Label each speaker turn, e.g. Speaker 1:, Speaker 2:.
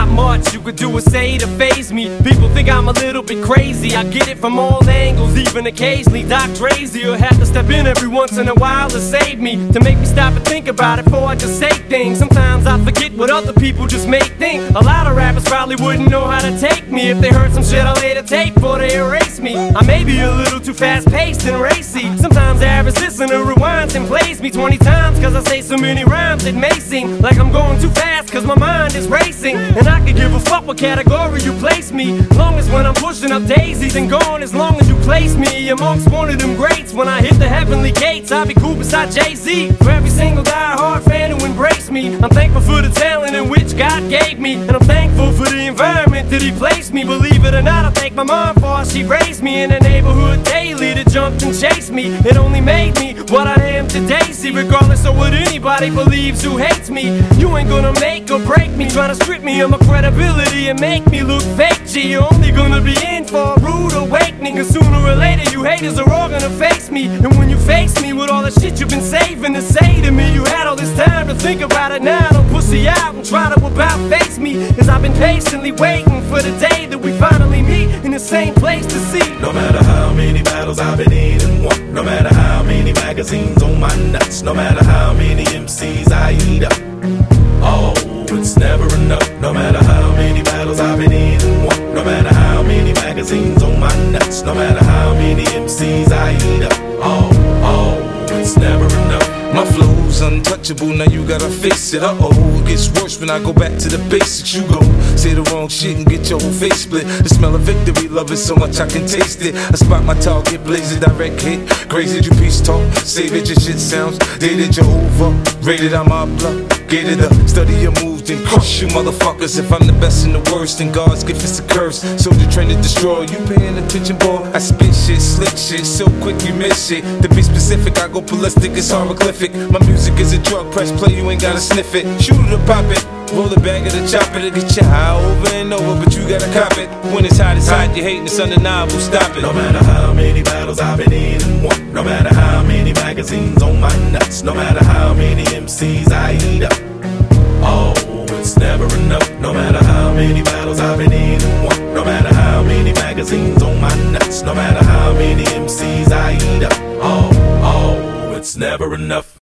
Speaker 1: not much you could do or say to faze me. People think I'm a little bit crazy. I get it from all angles, even occasionally. Doc Drazy will have to step in every once in a while to save me, to make me stop and think about it before I just say things. Sometimes I forget what other people just make think. A lot of rappers probably wouldn't know how to take me if they heard some shit I later tape before they erase me. I may be a little too fast-paced and racy. Sometimes the average listener rewinds and plays me 20 times cause I say so many rhymes it may seem like I'm going too fast cause my mind is racing. And I could give a fuck what category you place me, long as when I'm pushing up daisies and gone, as long as you place me amongst one of them greats. When I hit the heavenly gates, I'll be cool beside Jay-Z. For every single die-hard fan who embraced me, I'm thankful for the talent in which God gave me, and I'm thankful for the environment that He placed me. Believe it or not, I thank my mom for how she raised me in the neighborhood daily that jumped and chased me. It only made me what I am today. See, regardless of what anybody believes who hates me, you ain't gonna make or break me, trying to strip me of my credibility and make me look fake. G, you're only gonna be in for a rude awakening, cause sooner or later you haters are all gonna face me. And when you face me with all the shit you've been saving to say to me, you had all this time to think about it. Now don't pussy out and try to about face me, cause I've been patiently waiting for the day that we finally meet in the same place to see.
Speaker 2: No matter how many battles I've been in and won, no matter how many magazines on my nuts, no matter how many MCs I eat up, oh, it's never enough. No matter how many battles I've been in and won, no matter how many magazines on my nuts, no matter how many MCs I eat up, oh, it's never enough.
Speaker 3: My flow's untouchable, now you gotta face it. Uh-oh, it gets worse when I go back to the basics. You go say the wrong shit and get your whole face split. The smell of victory, love it so much I can taste it. I spot my target, blaze a direct hit. Crazy, you peace talk, save it, your shit sounds dated, you're over. Rated, I'm obligated to study your moves and crush you motherfuckers. If I'm the best and the worst, then God's gift is a curse. Soldier trained to destroy, you paying attention, boy? I spit shit, slick shit, so quick you miss shit. To be specific, I go ballistic, it's hieroglyphic. My music is a drug, press play, you ain't gotta sniff it. Shoot it or pop it, roll the bag of the chopper to get you high over and over, but you gotta cop it. When it's hot, you hating, it's undeniable, stop it.
Speaker 2: No matter how many battles I've been in and won, no matter how many magazines on my nuts, no matter how many MCs I eat up, oh, it's never enough. No matter how many battles I've been in and won, no matter how many magazines on my nuts, no matter how many MCs I eat up, oh, it's never enough.